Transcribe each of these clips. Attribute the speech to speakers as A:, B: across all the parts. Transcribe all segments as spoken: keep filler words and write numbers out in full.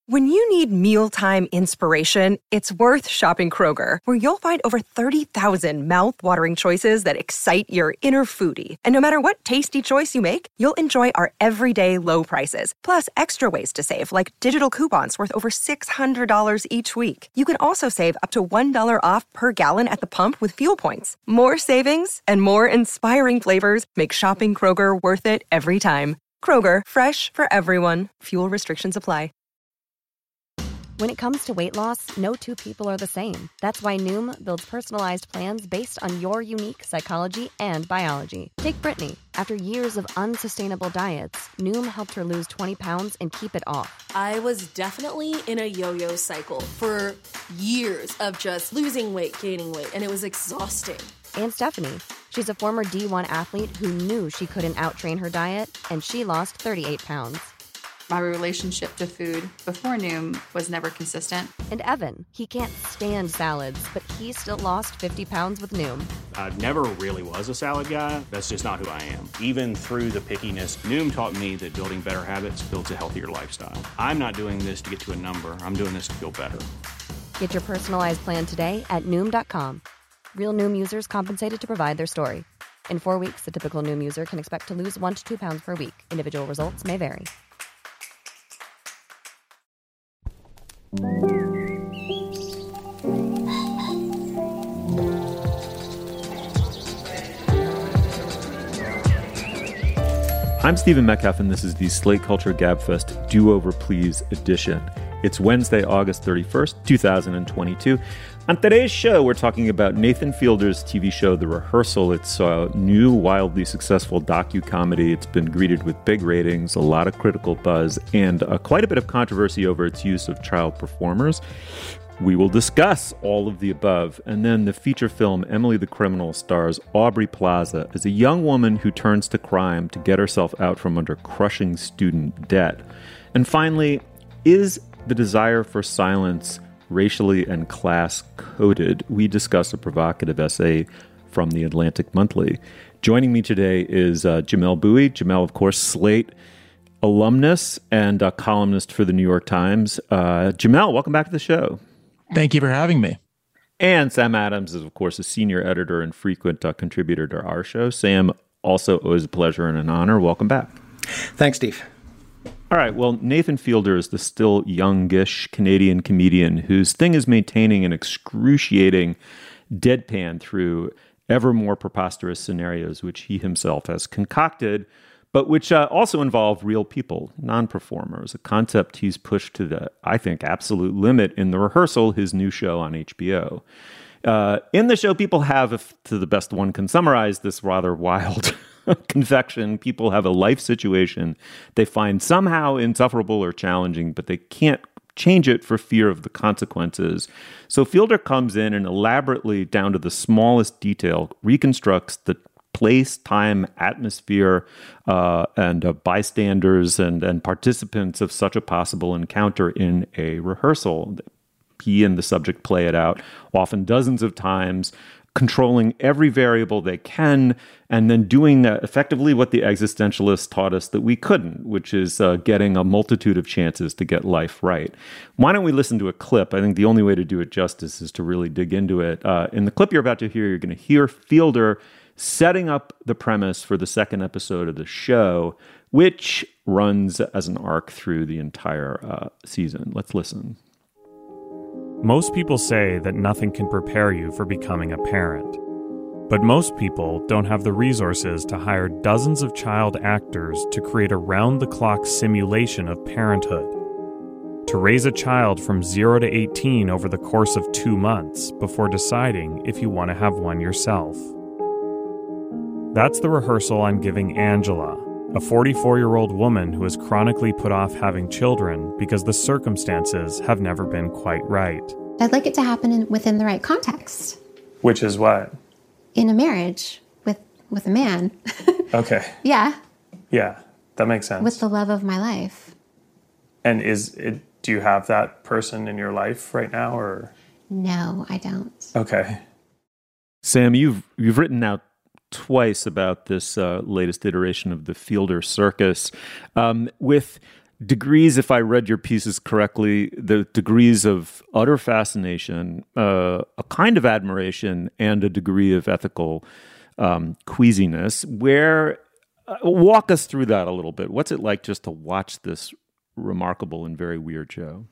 A: When you need mealtime inspiration, it's worth shopping Kroger, where you'll find over thirty thousand mouth-watering choices that excite your inner foodie. And no matter what tasty choice you make, you'll enjoy our everyday low prices, plus extra ways to save, like digital coupons worth over six hundred dollars each week. You can also save up to one dollar off per gallon at the pump with fuel points. More savings and more inspiring flavors make shopping Kroger worth it every time. Kroger, fresh for everyone. Fuel restrictions apply.
B: When it comes to weight loss, no two people are the same. That's why Noom builds personalized plans based on your unique psychology and biology. Take Brittany. After years of unsustainable diets, Noom helped her lose twenty pounds and keep it off.
C: I was definitely in a yo-yo cycle for years of just losing weight, gaining weight, and it was exhausting.
B: And Stephanie. She's a former D one athlete who knew she couldn't outtrain her diet, and she lost thirty-eight pounds.
D: My relationship to food before Noom was never consistent.
B: And Evan, he can't stand salads, but he still lost fifty pounds with Noom.
E: I never really was a salad guy. That's just not who I am. Even through the pickiness, Noom taught me that building better habits builds a healthier lifestyle. I'm not doing this to get to a number. I'm doing this to feel better.
B: Get your personalized plan today at Noom dot com. Real Noom users compensated to provide their story. In four weeks, the typical Noom user can expect to lose one to two pounds per week. Individual results may vary.
F: I'm Stephen Metcalf, and this is the Slate Culture Gabfest Do Over Please edition. It's Wednesday, August thirty-first, twenty twenty-two. On today's show, we're talking about Nathan Fielder's T V show, The Rehearsal. It's a new, wildly successful docu-comedy. It's been greeted with big ratings, a lot of critical buzz, and uh, quite a bit of controversy over its use of child performers. We will discuss all of the above. And then the feature film Emily the Criminal stars Aubrey Plaza as a young woman who turns to crime to get herself out from under crushing student debt. And finally, is the desire for silence racially and class-coded? We discuss a provocative essay from the Atlantic Monthly. Joining me today is uh, Jamelle Bouie. Jamelle, of course, Slate alumnus and a columnist for the New York Times. Uh, Jamelle, welcome back to the show.
G: Thank you for having me.
F: And Sam Adams is, of course, a senior editor and frequent uh, contributor to our show. Sam, also always a pleasure and an honor. Welcome back.
H: Thanks, Steve.
F: All right. Well, Nathan Fielder is the still youngish Canadian comedian whose thing is maintaining an excruciating deadpan through ever more preposterous scenarios, which he himself has concocted, but which uh, also involve real people, non-performers, a concept he's pushed to the, I think, absolute limit in The Rehearsal, his new show on H B O. Uh, in the show, people have, if to the best one can summarize this rather wild confection, people have a life situation they find somehow insufferable or challenging, but they can't change it for fear of the consequences. So Fielder comes in and elaborately, down to the smallest detail, reconstructs the place, time, atmosphere, uh, and uh, bystanders and, and participants of such a possible encounter in a rehearsal. He and the subject play it out often dozens of times, controlling every variable they can, and then doing uh, effectively what the existentialists taught us that we couldn't, which is uh, getting a multitude of chances to get life right. Why don't we listen to a clip? I think the only way to do it justice is to really dig into it. Uh, in the clip you're about to hear, you're going to hear Fielder setting up the premise for the second episode of the show, which runs as an arc through the entire uh, season. Let's listen.
I: Most people say that nothing can prepare you for becoming a parent. But most people don't have the resources to hire dozens of child actors to create a round-the-clock simulation of parenthood. To raise a child from zero to eighteen over the course of two months before deciding if you want to have one yourself. That's the rehearsal I'm giving Angela, a forty-four-year-old woman who has chronically put off having children because the circumstances have never been quite right.
J: I'd like it to happen in, within the right context.
I: Which is what?
J: In a marriage with, with a man.
I: Okay.
J: Yeah.
I: Yeah, that makes sense.
J: With the love of my life.
I: And is it? Do you have that person in your life right now, or?
J: No, I don't.
I: Okay.
F: Sam, you've you've written out twice about this uh, latest iteration of the Fielder circus, um, with degrees, if I read your pieces correctly, the degrees of utter fascination, uh, a kind of admiration, and a degree of ethical um, queasiness. Where uh, walk us through that a little bit. What's it like just to watch this remarkable and very weird show?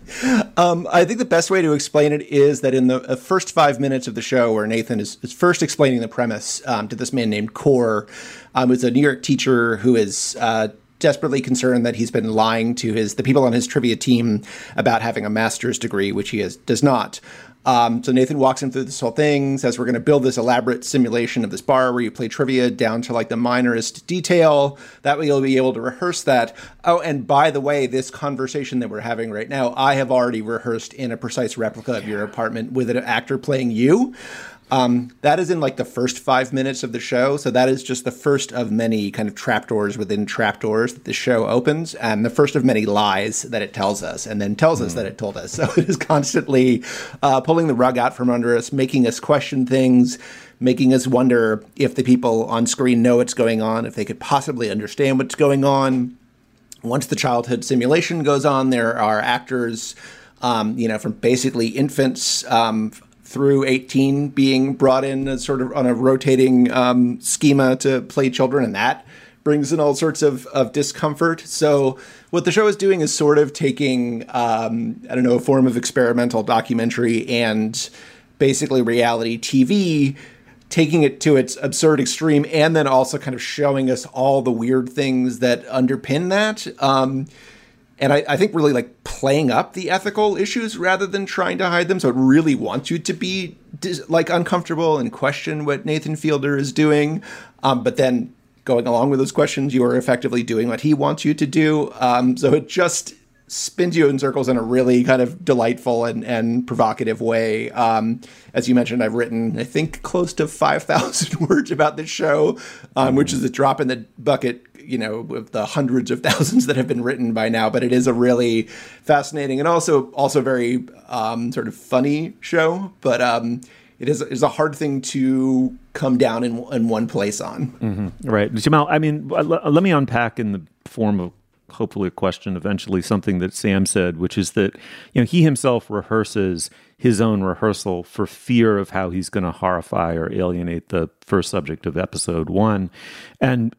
G: Um, I think the best way to explain it is that in the uh, first five minutes of the show, where Nathan is, is first explaining the premise um, to this man named Core, um, who's a New York teacher who is uh, desperately concerned that he's been lying to his the people on his trivia team about having a master's degree, which he has, does not. Um, so Nathan walks him through this whole thing, says we're going to build this elaborate simulation of this bar where you play trivia down to like the minorest detail. That way you'll be able to rehearse that. Oh, and by the way, this conversation that we're having right now, I have already rehearsed in a precise replica of your apartment with an actor playing you. Um, that is in like the first five minutes of the show. So that is just the first of many kind of trapdoors within trapdoors that the show opens, and the first of many lies that it tells us and then tells mm. us that it told us. So it is constantly uh, pulling the rug out from under us, making us question things, making us wonder if the people on screen know what's going on, if they could possibly understand what's going on. Once the childhood simulation goes on, there are actors, um, you know, from basically infants, um, through eighteen being brought in as sort of on a rotating um, schema to play children, and that brings in all sorts of, of discomfort. So what the show is doing is sort of taking, um, I don't know, a form of experimental documentary and basically reality T V, taking it to its absurd extreme, and then also kind of showing us all the weird things that underpin that. Um, And I, I think really like playing up the ethical issues rather than trying to hide them. So it really wants you to be dis- like uncomfortable and question what Nathan Fielder is doing. Um, but then going along with those questions, you are effectively doing what he wants you to do. Um, so it just spins you in circles in a really kind of delightful and, and provocative way. Um, as you mentioned, I've written, I think, close to five thousand words about this show, um, which is a drop in the bucket, you know, with the hundreds of thousands that have been written by now. But it is a really fascinating and also also very um, sort of funny show. But um, it is, is a hard thing to come down in, in one place on.
F: Mm-hmm. Right. Jamal, I mean, let, let me unpack in the form of hopefully a question eventually, something that Sam said, which is that, you know, he himself rehearses his own rehearsal for fear of how he's going to horrify or alienate the first subject of episode one. And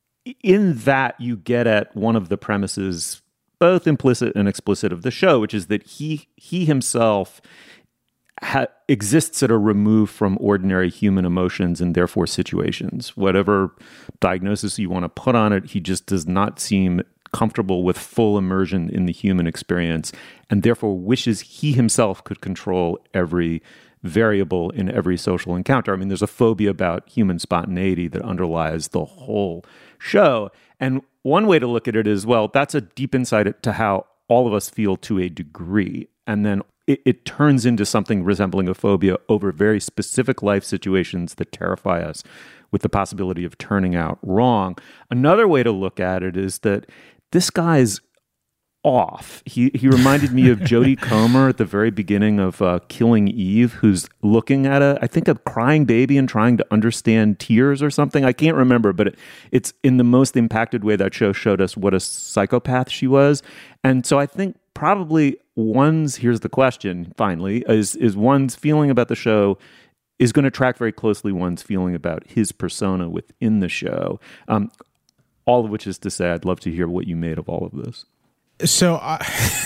F: in that, you get at one of the premises, both implicit and explicit, of the show, which is that he he himself ha- exists at a remove from ordinary human emotions and therefore situations. Whatever diagnosis you want to put on it, he just does not seem comfortable with full immersion in the human experience, and therefore wishes he himself could control every variable in every social encounter. I mean, there's a phobia about human spontaneity that underlies the whole show. And one way to look at it is, well, that's a deep insight to how all of us feel to a degree. And then it, it turns into something resembling a phobia over very specific life situations that terrify us, with the possibility of turning out wrong. Another way to look at it is that this guy's off. He he reminded me of Jodie Comer at the very beginning of uh, Killing Eve, who's looking at a, I think, a crying baby and trying to understand tears or something. I can't remember, but it, it's in the most impacted way that show showed us what a psychopath she was. And so I think probably one's, here's the question, finally, is, is one's feeling about the show is going to track very closely one's feeling about his persona within the show. Um, all of which is to say, I'd love to hear what you made of all of this.
H: So I,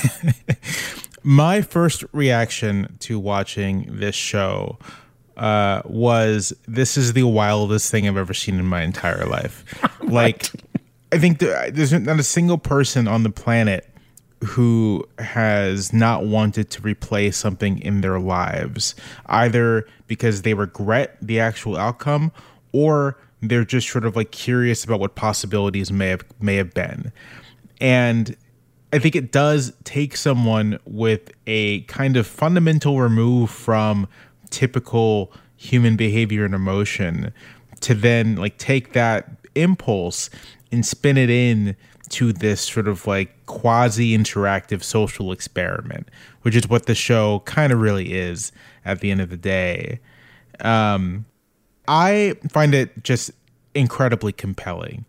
H: my first reaction to watching this show uh, was, this is the wildest thing I've ever seen in my entire life. Like, I think there, there's not a single person on the planet who has not wanted to replay something in their lives, either because they regret the actual outcome or they're just sort of like curious about what possibilities may have may have been. And I think it does take someone with a kind of fundamental remove from typical human behavior and emotion to then like take that impulse and spin it in to this sort of like quasi-interactive social experiment, which is what the show kind of really is at the end of the day. Um, I find it just incredibly compelling.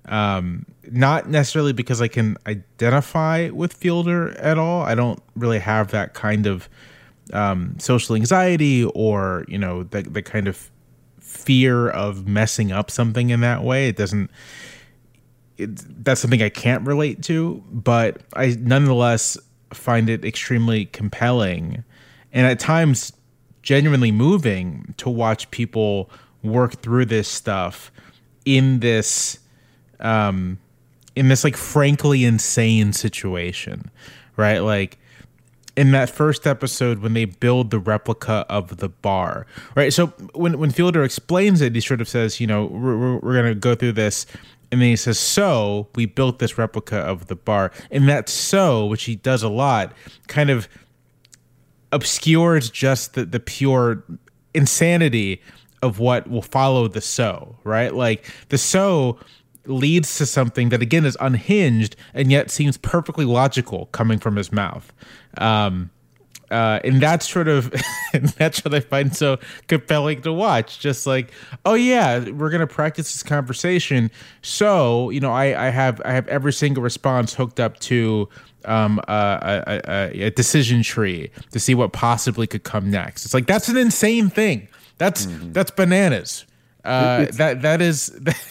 H: Um, not necessarily because I can identify with Fielder at all. I don't really have that kind of um, social anxiety or, you know, the, the kind of fear of messing up something in that way. It doesn't, it, that's something I can't relate to, but I nonetheless find it extremely compelling and at times genuinely moving to watch people work through this stuff in this, um, in this like frankly insane situation, right? Like in that first episode when they build the replica of the bar, right? So when, when Fielder explains it, he sort of says, you know, we're, we're, we're going to go through this. And then he says, so we built this replica of the bar. And that so, which he does a lot, kind of obscures just the, the pure insanity of what will follow the so, right? Like the so leads to something that, again, is unhinged and yet seems perfectly logical coming from his mouth. Um, uh, and that's sort of, that's what I find so compelling to watch. Just like, oh yeah, we're going to practice this conversation. So, you know, I, I have, I have every single response hooked up to um, a, a, a decision tree to see what possibly could come next. It's like, that's an insane thing. That's, mm-hmm. that's bananas. Uh, that, that is,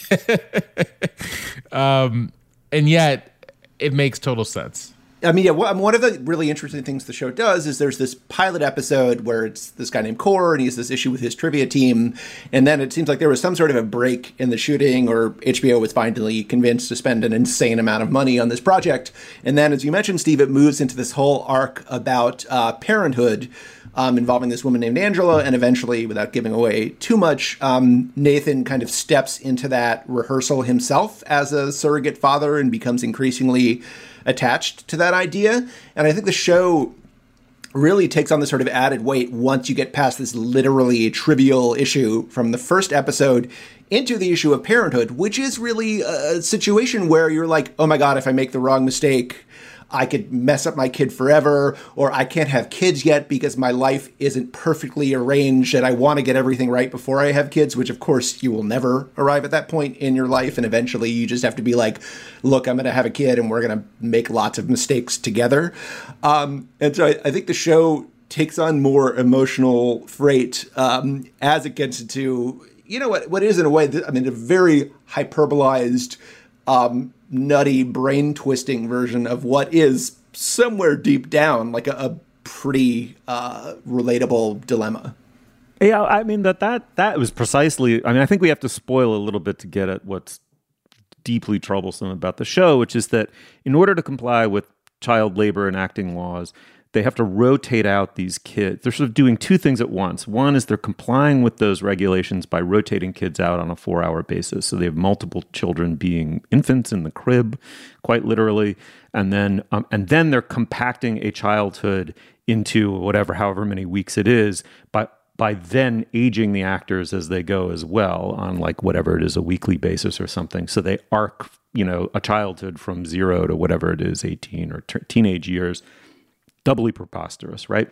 H: um, and yet it makes total sense.
G: I mean, yeah, one of the really interesting things the show does is there's this pilot episode where it's this guy named Core and he has this issue with his trivia team. And then it seems like there was some sort of a break in the shooting, or H B O was finally convinced to spend an insane amount of money on this project. And then, as you mentioned, Steve, it moves into this whole arc about uh, parenthood um, involving this woman named Angela. And eventually, without giving away too much, um, Nathan kind of steps into that rehearsal himself as a surrogate father and becomes increasingly attached to that idea. And I think the show really takes on this sort of added weight once you get past this literally trivial issue from the first episode into the issue of parenthood, which is really a situation where you're like, oh my God, if I make the wrong mistake, I could mess up my kid forever, or I can't have kids yet because my life isn't perfectly arranged and I want to get everything right before I have kids, which of course you will never arrive at that point in your life. And eventually you just have to be like, look, I'm going to have a kid and we're going to make lots of mistakes together. Um, and so I, I think the show takes on more emotional freight um, as it gets into, you know, what what is in a way, I mean, a very hyperbolized, um, nutty, brain-twisting version of what is somewhere deep down like a, a pretty uh, relatable dilemma.
F: Yeah, I mean, that, that that was precisely... I mean, I think we have to spoil a little bit to get at what's deeply troublesome about the show, which is that in order to comply with child labor and acting laws, they have to rotate out these kids. They're sort of doing two things at once. One is they're complying with those regulations by rotating kids out on a four-hour basis. So they have multiple children being infants in the crib, quite literally. And then um, and then they're compacting a childhood into whatever, however many weeks it is, by by then aging the actors as they go as well on like whatever it is, a weekly basis or something. So they arc, you know, a childhood from zero to whatever it is, eighteen or t- teenage years. Doubly preposterous, right?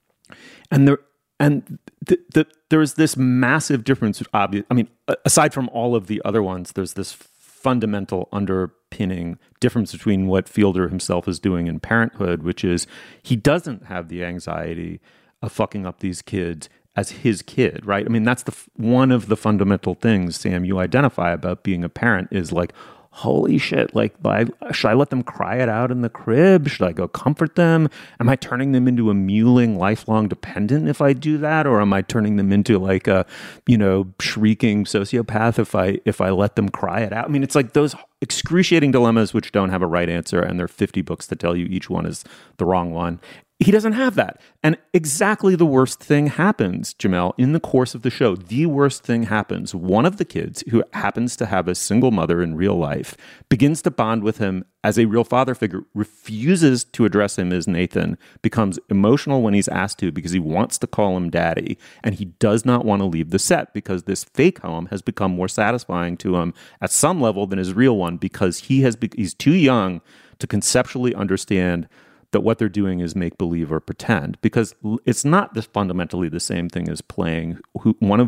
F: And there, and the, the, there's this massive difference. Obvious. I mean, aside from all of the other ones, there's this fundamental underpinning difference between what Fielder himself is doing in Parenthood, which is he doesn't have the anxiety of fucking up these kids as his kid, right? I mean, that's the one of the fundamental things, Sam, you identify about being a parent is like, holy shit, like, should I let them cry it out in the crib? Should I go comfort them? Am I turning them into a mewling lifelong dependent if I do that? Or am I turning them into like a, you know, shrieking sociopath if I if I let them cry it out? I mean, it's like those excruciating dilemmas which don't have a right answer, and there are fifty books to tell you each one is the wrong one. He doesn't have that. And exactly the worst thing happens, Jamelle, in the course of the show. The worst thing happens. One of the kids, who happens to have a single mother in real life, begins to bond with him as a real father figure, refuses to address him as Nathan, becomes emotional when he's asked to because he wants to call him daddy, and he does not want to leave the set because this fake home has become more satisfying to him at some level than his real one, because he has be- he's too young to conceptually understand that what they're doing is make believe or pretend, because it's not this fundamentally the same thing as playing who, one of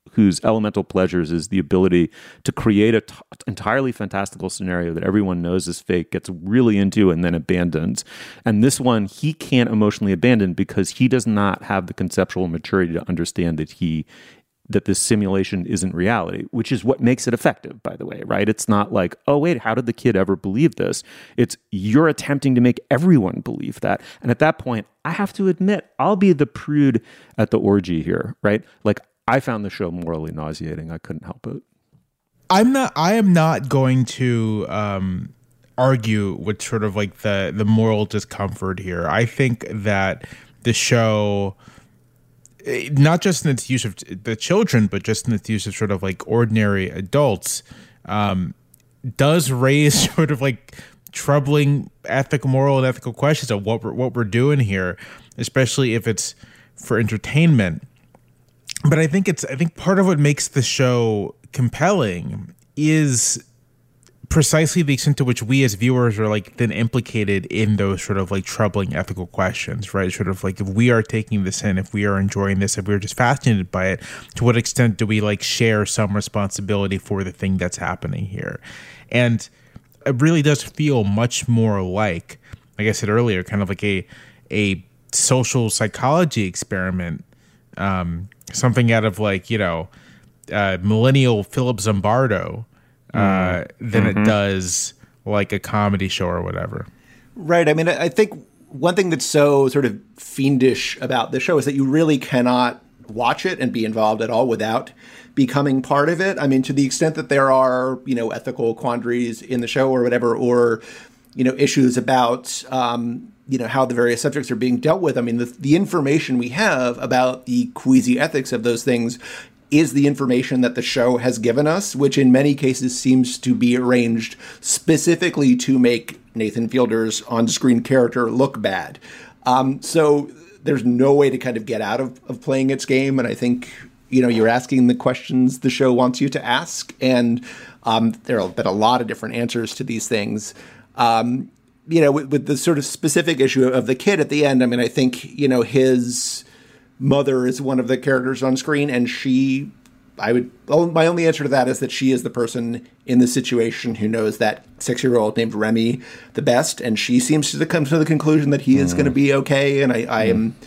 F: whose elemental pleasures is the ability to create an t- entirely fantastical scenario that everyone knows is fake, gets really into, and then abandons. And this one, he can't emotionally abandon because he does not have the conceptual maturity to understand that he that this simulation isn't reality, which is what makes it effective, by the way, right? It's not like, oh, wait, how did the kid ever believe this? It's you're attempting to make everyone believe that. And at that point, I have to admit, I'll be the prude at the orgy here, right? Like, I found the show morally nauseating. I couldn't help it.
H: I'm not, I am not going to um, argue with sort of like the, the moral discomfort here. I think that the show, not just in its use of the children, but just in its use of sort of like ordinary adults, um, does raise sort of like troubling ethical, moral, and ethical questions of what we're, what we're doing here, especially if it's for entertainment. But I think it's I think part of what makes the show compelling is precisely the extent to which we as viewers are like then implicated in those sort of like troubling ethical questions, right? Sort of like if we are taking this in, if we are enjoying this, if we're just fascinated by it, to what extent do we like share some responsibility for the thing that's happening here? And it really does feel much more like, like I said earlier, kind of like a a social psychology experiment, um, something out of like, you know, uh, millennial Philip Zimbardo, Uh, than mm-hmm. it does like a comedy show or whatever.
G: Right. I mean, I think one thing that's so sort of fiendish about the show is that you really cannot watch it and be involved at all without becoming part of it. I mean, to the extent that there are, you know, ethical quandaries in the show or whatever, or, you know, issues about, um, you know, how the various subjects are being dealt with. I mean, the, the information we have about the queasy ethics of those things is the information that the show has given us, which in many cases seems to be arranged specifically to make Nathan Fielder's on-screen character look bad. Um, so there's no way to kind of get out of, of playing its game. And I think, you know, you're asking the questions the show wants you to ask. And um, there have been a lot of different answers to these things. Um, you know, with, with the sort of specific issue of the kid at the end, I mean, I think, you know, his mother is one of the characters on screen, and she, I would, my only answer to that is that she is the person in the situation who knows that six-year-old named Remy the best, and she seems to come to the conclusion that he is mm. going to be okay. And I, I mm. am,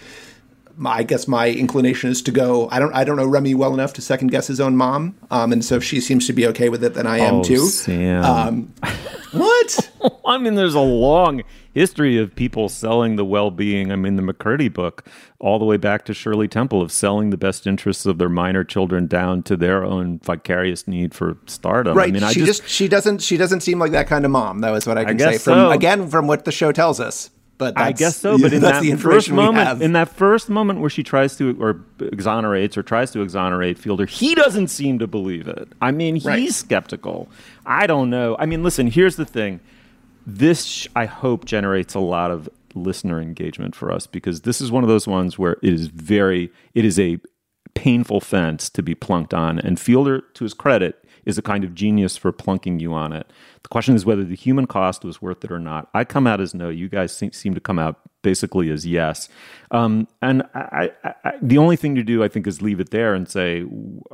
G: I guess my inclination is to go. I don't, I don't know Remy well enough to second guess his own mom, um, and so if she seems to be okay with it, then I am
F: oh,
G: too.
F: Sam.
G: Um, what?
F: I mean, there's a long history of people selling the well-being. I mean, the McCurdy book, all the way back to Shirley Temple, of selling the best interests of their minor children down to their own vicarious need for stardom.
G: Right.
F: I mean,
G: she
F: I just,
G: just she doesn't she doesn't seem like that kind of mom. That is what I can
F: I
G: say from
F: so.
G: again from what the show tells us. But that's,
F: I guess so. But in
G: that's
F: that
G: the
F: first
G: information we
F: moment,
G: have.
F: in that first moment where she tries to or exonerates or tries to exonerate Fielder, he doesn't seem to believe it. I mean, he's
G: right.
F: skeptical. I don't know. I mean, listen. Here's the thing. This, I hope, generates a lot of listener engagement for us, because this is one of those ones where it is very, it is a painful fence to be plunked on. And Fielder, to his credit, is a kind of genius for plunking you on it. The question is whether the human cost was worth it or not. I come out as no. You guys seem, seem to come out basically as yes. Um, and I, I, I, the only thing to do, I think, is leave it there and say,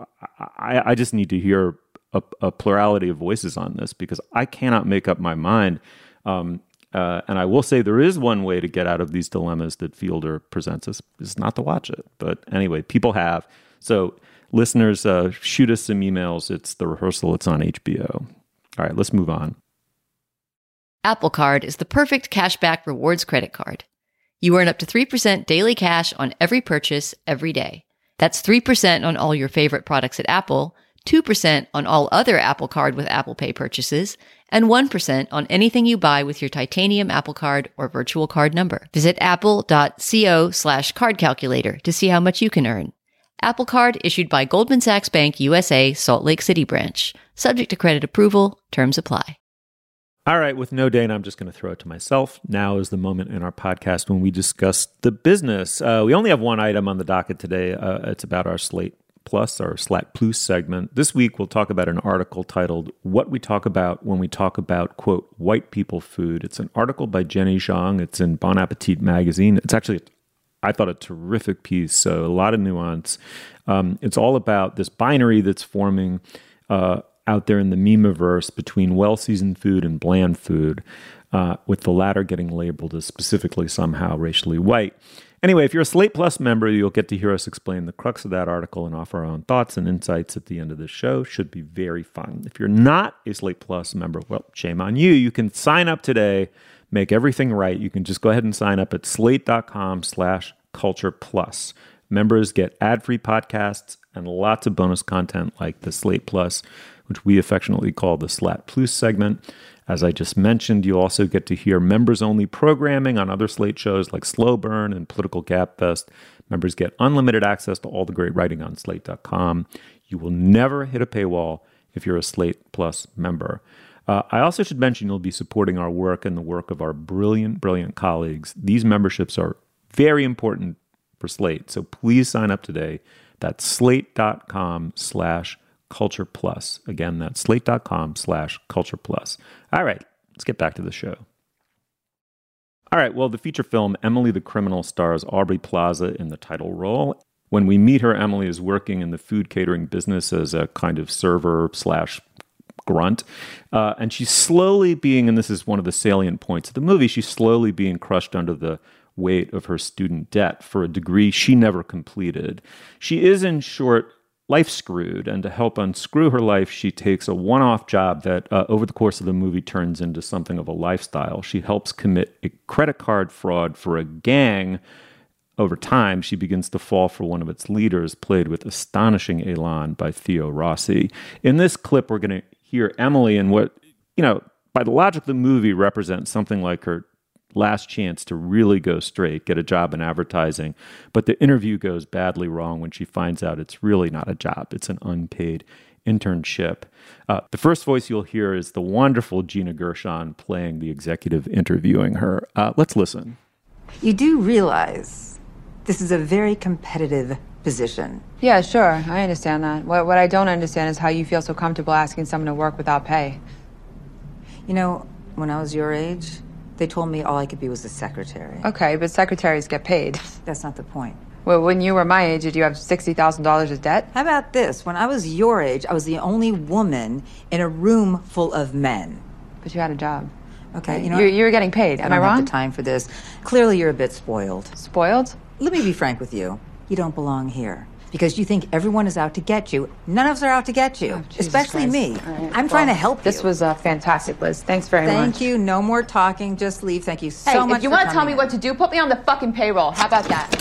F: I, I just need to hear A, a plurality of voices on this, because I cannot make up my mind. Um, uh, and I will say there is one way to get out of these dilemmas that Fielder presents us, is not to watch it. But anyway, people have. So listeners, uh, shoot us some emails. It's The Rehearsal. It's on H B O. All right, let's move on.
K: Apple Card is the perfect cashback rewards credit card. You earn up to three percent daily cash on every purchase every day. That's three percent on all your favorite products at Apple, two percent on all other Apple Card with Apple Pay purchases, and one percent on anything you buy with your titanium Apple Card or virtual card number. Visit apple.co slash card calculator to see how much you can earn. Apple Card issued by Goldman Sachs Bank U S A, Salt Lake City branch. Subject to credit approval. Terms apply.
F: All right, with no Dane, I'm just going to throw it to myself. Now is the moment in our podcast when we discuss the business. Uh, we only have one item on the docket today. Uh, it's about our Slate Plus, our Slat Plus segment. This week, we'll talk about an article titled What We Talk About When We Talk About, quote, White People Food. It's an article by Jenny Zhang. It's in Bon Appetit magazine. It's actually I thought, a terrific piece. So a lot of nuance. Um, it's all about this binary that's forming uh, out there in the meme-averse between well-seasoned food and bland food, uh, with the latter getting labeled as specifically somehow racially white. Anyway, if you're a Slate Plus member, you'll get to hear us explain the crux of that article and offer our own thoughts and insights at the end of the show. Should be very fun. If you're not a Slate Plus member, well, shame on you. You can sign up today, make everything right. You can just go ahead and sign up at slate.com slash culture plus. Members get ad-free podcasts and lots of bonus content like the Slate Plus, which we affectionately call the Slat Plus segment. As I just mentioned, you also get to hear members-only programming on other Slate shows like Slow Burn and Political Gabfest. Members get unlimited access to all the great writing on slate dot com. You will never hit a paywall if you're a Slate Plus member. Uh, I also should mention you'll be supporting our work and the work of our brilliant, brilliant colleagues. These memberships are very important for Slate, so please sign up today. That's slate.com slash Culture Plus. Again, that's slate.com slash Culture Plus. All right, let's get back to the show. All right, well, the feature film Emily the Criminal stars Aubrey Plaza in the title role. When we meet her, Emily is working in the food catering business as a kind of server slash grunt. Uh, and she's slowly being, and this is one of the salient points of the movie, she's slowly being crushed under the weight of her student debt for a degree she never completed. She is, in short, life screwed, and to help unscrew her life, she takes a one-off job that uh, over the course of the movie turns into something of a lifestyle. She helps commit a credit card fraud for a gang. Over time, she begins to fall for one of its leaders, played with astonishing elan by Theo Rossi. In this clip, we're going to hear Emily in what, you know, by the logic of the movie, represents something like her last chance to really go straight, get a job in advertising. But the interview goes badly wrong when she finds out it's really not a job. It's an unpaid internship. Uh, the first voice you'll hear is the wonderful Gina Gershon playing the executive interviewing her. Uh, let's listen.
L: You do realize this is a very competitive position.
M: Yeah, sure. I understand that. What, what I don't understand is how you feel so comfortable asking someone to work without pay.
L: You know, when I was your age, they told me all I could be was a secretary.
M: Okay, but secretaries get paid.
L: That's not the point.
M: Well, when you were my age, did you have sixty thousand dollars of debt?
L: How about this? When I was your age, I was the only woman in a room full of men.
M: But you had a job.
L: Okay, you know...
M: You're, you're getting paid. Am I,
L: I don't
M: wrong?
L: have the time for this. Clearly, you're a bit spoiled.
M: Spoiled?
L: Let me be frank with you. You don't belong here. Because you think everyone is out to get you. None of us are out to get you.
M: Oh,
L: especially
M: Christ.
L: me.
M: Right.
L: I'm
M: Well,
L: trying to help
M: this
L: you.
M: This was uh, fantastic, Liz. Thanks very
L: Thank
M: much.
L: Thank you. No more talking. Just leave. Thank you so
M: hey,
L: much
M: if you
L: for
M: want to tell me
L: in.
M: what to do, put me on the fucking payroll. How about that?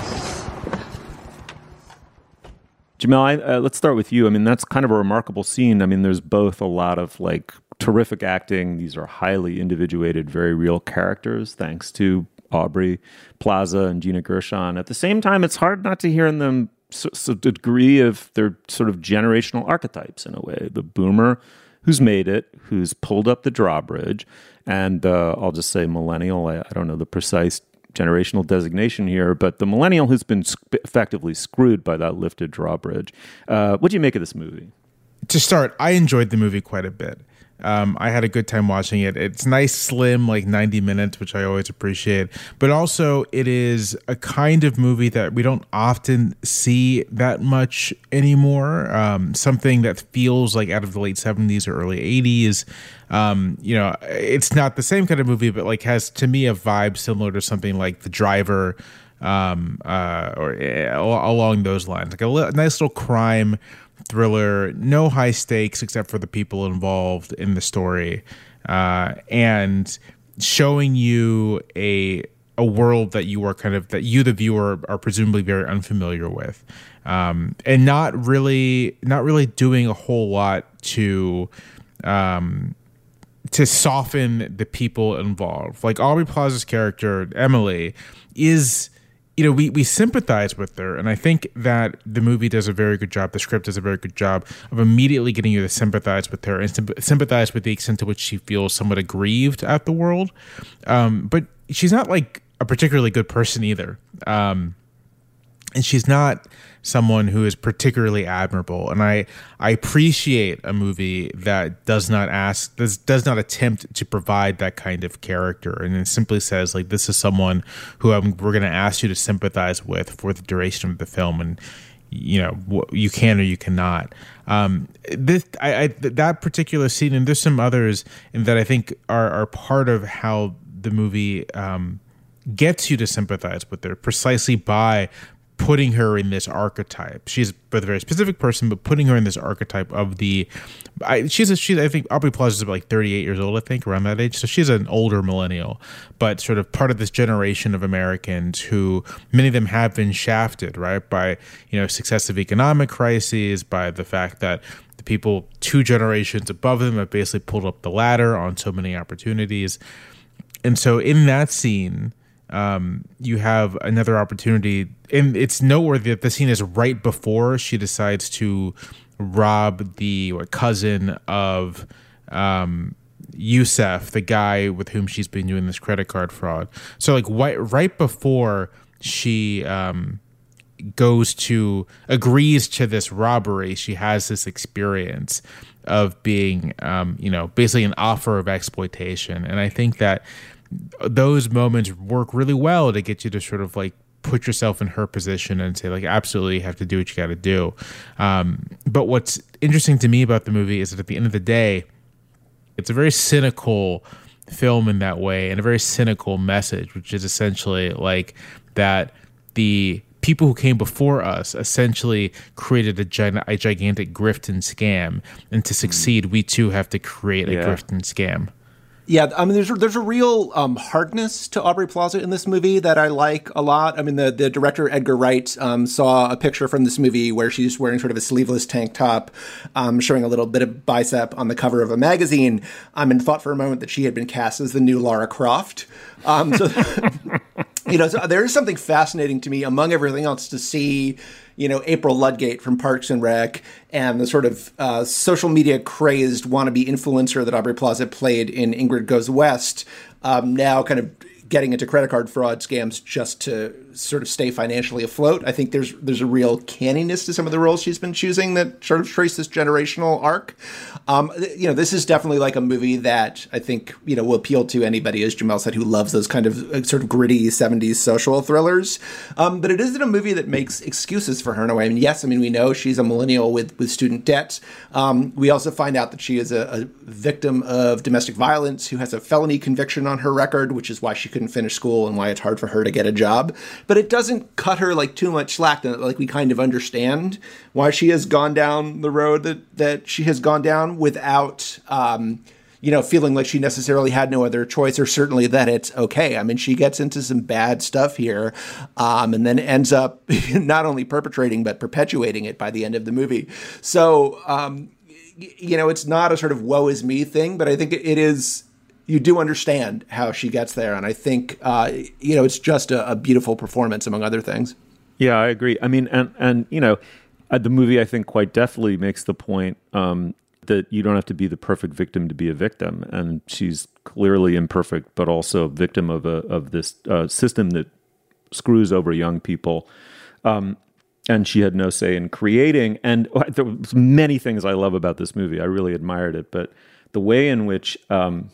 F: Jamel, I, uh, let's start with you. I mean, that's kind of a remarkable scene. I mean, there's both a lot of like terrific acting. These are highly individuated, very real characters, thanks to Aubrey Plaza and Gina Gershon. At the same time, it's hard not to hear in them so, so degree of their sort of generational archetypes in a way. The boomer who's made it, who's pulled up the drawbridge, and uh, I'll just say millennial. I, I don't know the precise generational designation here, but the millennial who's been sp- effectively screwed by that lifted drawbridge. Uh, what do you make of this movie?
H: To start, I enjoyed the movie quite a bit. Um, I had a good time watching it. It's nice, slim, like ninety minutes, which I always appreciate. But also, it is a kind of movie that we don't often see that much anymore. Um, something that feels like out of the late seventies or early eighties. Um, you know, it's not the same kind of movie, but like has, to me, a vibe similar to something like The Driver, um, uh, or uh, along those lines. Like a, li- a nice little crime thriller, no high stakes except for the people involved in the story, uh, and showing you a a world that you are kind of that you the viewer are presumably very unfamiliar with, um, and not really not really doing a whole lot to um, to soften the people involved. Like Aubrey Plaza's character Emily is. You know, we, we sympathize with her, and I think that the movie does a very good job, the script does a very good job of immediately getting you to sympathize with her and sympathize with the extent to which she feels somewhat aggrieved at the world. Um, but she's not, like, a particularly good person either. Um, and she's not someone who is particularly admirable. And I I appreciate a movie that does not ask does, does not attempt to provide that kind of character, and it simply says, like, this is someone who I'm, we're going to ask you to sympathize with for the duration of the film, and you know, you can or you cannot. Um, this I, I that particular scene, and there's some others that I think are are part of how the movie um, gets you to sympathize with her, precisely by putting her in this archetype. She's a very specific person, but putting her in this archetype of the, I, she's a, she's, I think Aubrey Plaza is about like thirty-eight years old, I think, around that age. So she's an older millennial, but sort of part of this generation of Americans who, many of them have been shafted, right, by, you know, successive economic crises, by the fact that the people two generations above them have basically pulled up the ladder on so many opportunities. And so in that scene, Um, you have another opportunity, and it's noteworthy that the scene is right before she decides to rob the what, cousin of um, Youssef, the guy with whom she's been doing this credit card fraud. So, like, right, right before she um, goes to agrees to this robbery, she has this experience of being, um, you know, basically an offer of exploitation, and I think that those moments work really well to get you to sort of like put yourself in her position and say, like, absolutely you have to do what you got to do. Um, but what's interesting to me about the movie is that at the end of the day, it's a very cynical film in that way, and a very cynical message, which is essentially like that the people who came before us essentially created a, gi- a gigantic grift and scam, and to succeed, we too have to create a yeah. grift and scam.
G: Yeah, I mean, there's there's a real um, hardness to Aubrey Plaza in this movie that I like a lot. I mean, the, the director, Edgar Wright, um, saw a picture from this movie where she's wearing sort of a sleeveless tank top, um, showing a little bit of bicep on the cover of a magazine, um, and thought for a moment that she had been cast as the new Lara Croft. Um, so, you know, so there is something fascinating to me, among everything else, to see, you know, April Ludgate from Parks and Rec and the sort of uh, social media crazed wannabe influencer that Aubrey Plaza played in Ingrid Goes West, um, now kind of getting into credit card fraud scams just to sort of stay financially afloat. I think there's there's a real canniness to some of the roles she's been choosing that sort of trace this generational arc. Um, you know, this is definitely like a movie that I think, you know, will appeal to anybody, as Jamel said, who loves those kind of uh, sort of gritty seventies social thrillers. Um, but it isn't a movie that makes excuses for her in a way. I mean, yes, I mean, we know she's a millennial with, with student debt. Um, we also find out that she is a, a victim of domestic violence who has a felony conviction on her record, which is why she couldn't finish school and why it's hard for her to get a job. But it doesn't cut her like too much slack. That, like, we kind of understand why she has gone down the road that, that she has gone down without, um, you know, feeling like she necessarily had no other choice, or certainly that it's okay. I mean, she gets into some bad stuff here, um, and then ends up not only perpetrating, but perpetuating it by the end of the movie. So, um, you know, it's not a sort of woe is me thing, but I think it is, you do understand how she gets there. And I think, uh, you know, it's just a, a beautiful performance, among other things.
F: Yeah, I agree. I mean, and, and you know, uh, the movie, I think, quite definitely makes the point um, that you don't have to be the perfect victim to be a victim. And she's clearly imperfect, but also a victim of, a, of this uh, system that screws over young people. Um, and she had no say in creating. And there was many things I love about this movie. I really admired it. But the way in which... Um,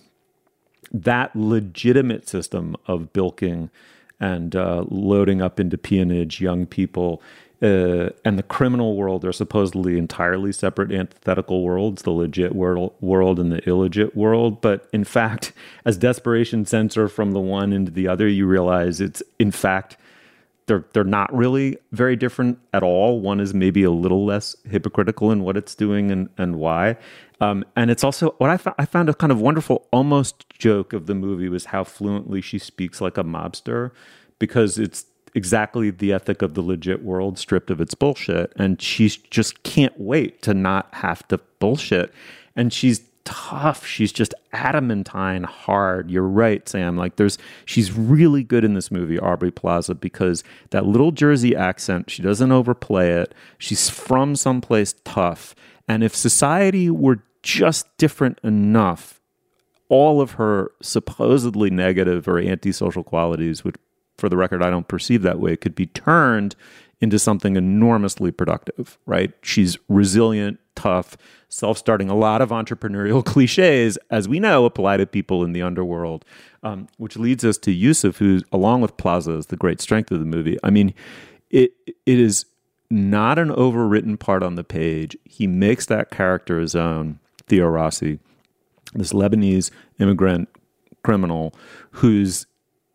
F: that legitimate system of bilking and uh, loading up into peonage young people uh, and the criminal world are supposedly entirely separate antithetical worlds, the legit world, world and the illegit world. But in fact, as desperation censor from the one into the other, you realize it's, in fact, they're they're not really very different at all. One is maybe a little less hypocritical in what it's doing and, and why. Um, and it's also, what I, fa- I found a kind of wonderful almost joke of the movie was how fluently she speaks like a mobster, because it's exactly the ethic of the legit world stripped of its bullshit. And she just can't wait to not have to bullshit. And she's tough. She's just adamantine hard. You're right, Sam. Like there's, she's really good in this movie, Aubrey Plaza, because that little Jersey accent, she doesn't overplay it. She's from someplace tough. And if society were just different enough, all of her supposedly negative or antisocial qualities would for the record, I don't perceive that way, could be turned into something enormously productive, right? She's resilient, tough, self-starting. A lot of entrepreneurial cliches, as we know, apply to people in the underworld, um, which leads us to Yusuf, who, along with Plaza, is the great strength of the movie. I mean, it it is not an overwritten part on the page. He makes that character his own, Theo Rossi, this Lebanese immigrant criminal who's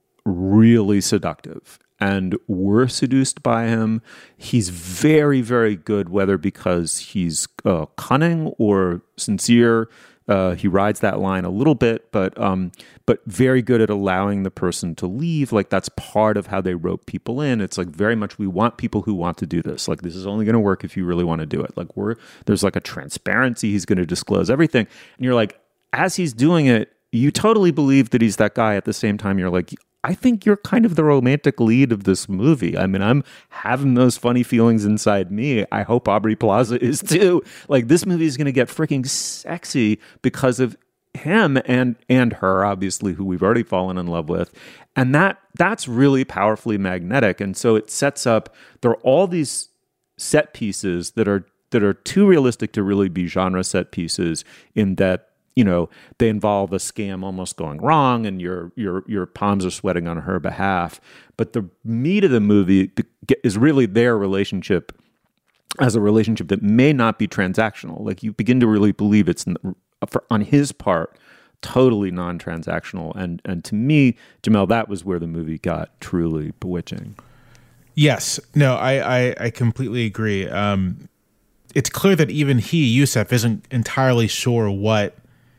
F: really seductive. And we're seduced by him. He's very, very good, whether because he's uh, cunning or sincere. Uh, he rides that line a little bit, but um, but very good at allowing the person to leave. Like, that's part of how they rope people in. It's like very much, we want people who want to do this. Like, this is only going to work if you really want to do it. Like, we're there's like a transparency. He's going to disclose everything. And you're like, as he's doing it, you totally believe that he's that guy. At the same time, you're like, I think you're kind of the romantic lead of this movie. I mean, I'm having those funny feelings inside me. I hope Aubrey Plaza is too. Like, this movie is going to get freaking sexy because of him and and her, obviously, who we've already fallen in love with. And that that's really powerfully magnetic. And so it sets up, there are all these set pieces that are that are too realistic to really be genre set pieces, in that, you know, they involve a scam almost going wrong, and your your your palms are sweating on her behalf. But the meat of the movie is really their relationship as a relationship that may not be transactional. Like, you begin to really believe it's, for, on his part, totally non-transactional. And and to me, Jamel, that was where the movie got truly bewitching.
H: Yes. No, I, I, I completely agree. Um, it's clear that even he, Yusuf, isn't entirely sure what